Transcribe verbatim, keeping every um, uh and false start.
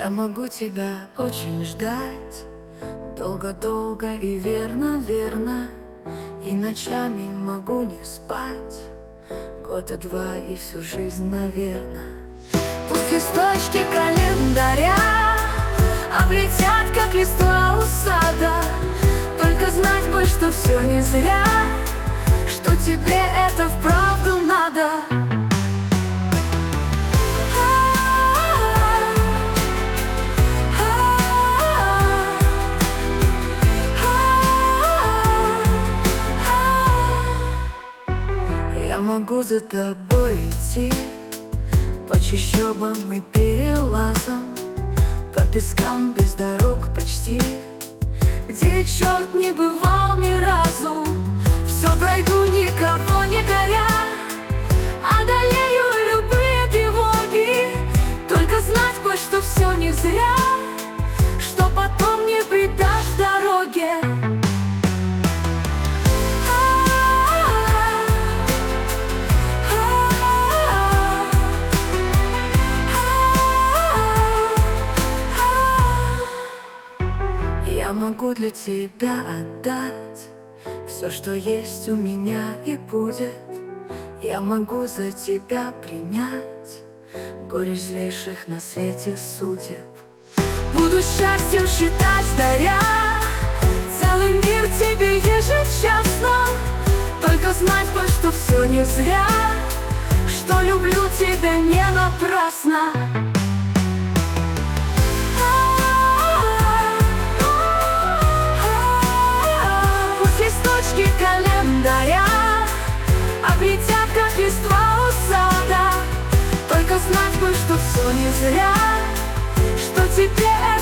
Я могу тебя очень ждать, долго-долго и верно-верно, и ночами могу не спать, года два и всю жизнь, наверно. Пусть листочки календаря облетят, как листва у сада, только знать бы, что все не зря, что тебе это вправду надо. Я могу за тобой идти по чащобам и перелазам, по пескам без дорог почти, где черт не бывал ни разу. Все пройду, никого не горя, одолею любые тревоги, только знать бы, что все не зря, что потом не предашь дороге. Я могу для тебя отдать все, что есть у меня и будет. Я могу за тебя принять горе злейших на свете судеб. Буду счастьем считать, даря целый мир тебе ежечасно, только знать бы, что все не зря, что люблю тебя не напрасно. Листочки календаря облетят, как листва у сада, только знать бы, что все не зря, что тебе это